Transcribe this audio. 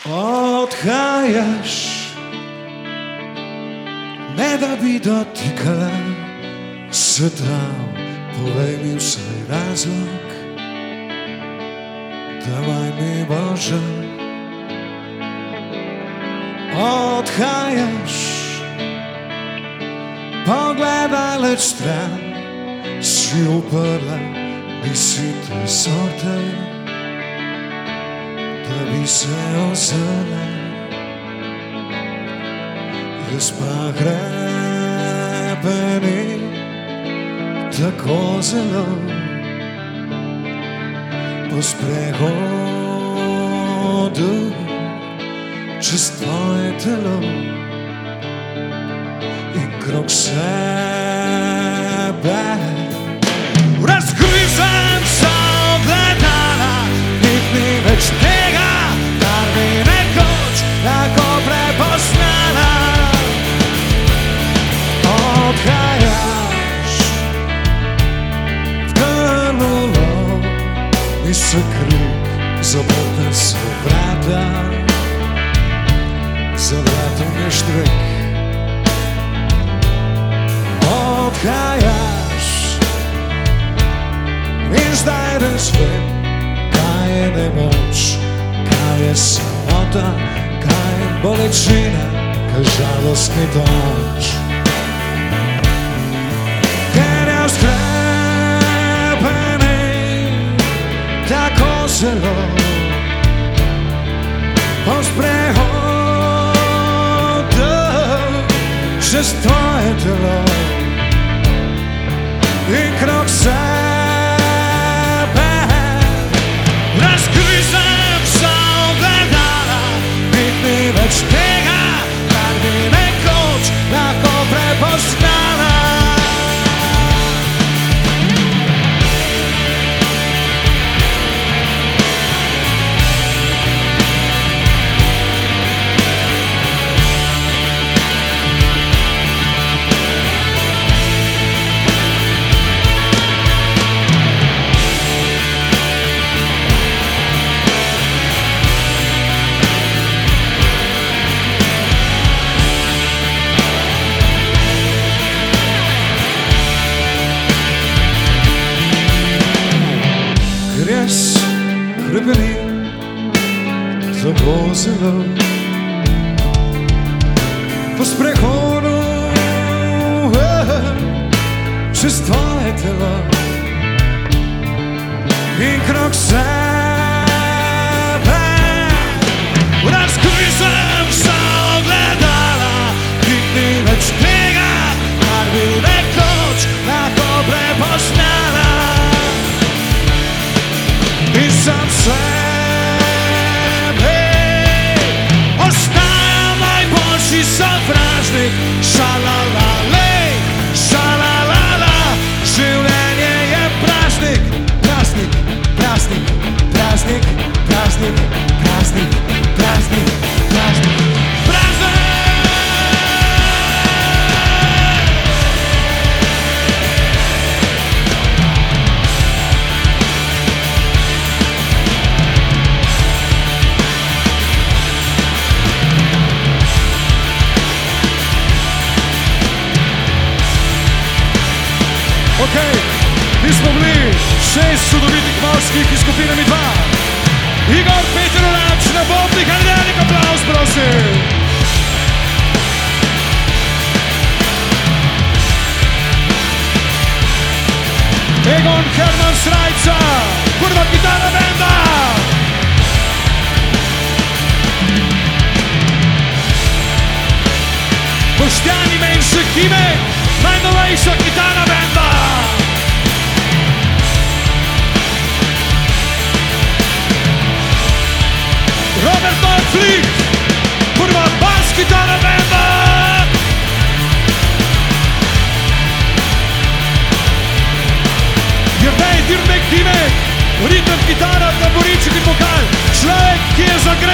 Odhajaš, ne da bi dotikala sveta. Povej mi vsaj razlog, давай mi Bože. Odhajaš, pogledaj leč stran, si uprla, nisi te sorte, da bi se ozrla. Jaz pa hrepenim tako zelo po sprehodu čez tvoje telo in krog sebe razgrizem se ogledala, nik ni več tega, kar bi nekoč lahko prepoznala. Odhajaš, v grlu lov in se krug, zaprta so vrata, za vratom je štrek. Odhajaš in zdaj razvem, kaj je nemoč, kaj je samota, kaj je bolečina, kaj žalostni toč. Ker je sklepenim tako zelo po sprehodu čez tvoje telo in krog sebe razgrizem se ogledala, nik ni več tega, kar bi nekoč lahko prepoznala. Res hrepenim tako zelo po sprehodu čez tvoje telo in krog sebe razgrizem se ogledala, nik ni več tega, kar bi nekoč lahko prepoznala. In sam sebe ostajam najboljši sovražnik. Šalalalej, šalalala, življenje je praznik. Praznik, praznik, praznik, praznik, praznik, praznik, praznik, praznik. Okej, mi smo bili 6 čudovitih moških iz skupine Mi 2. Igor, Peter Olač, na bobnih, ali velik aplauz, prosim. Egon Herman Srajca, prva kitara benda. Boštjani Menšek Imek, najnovejša kitara benda. Robert Norflik, prva bas kitara benda. Jerdej Dirnek Dimek, ritem kitara, tamburiček in vokal. Človek, ki je zagrejen.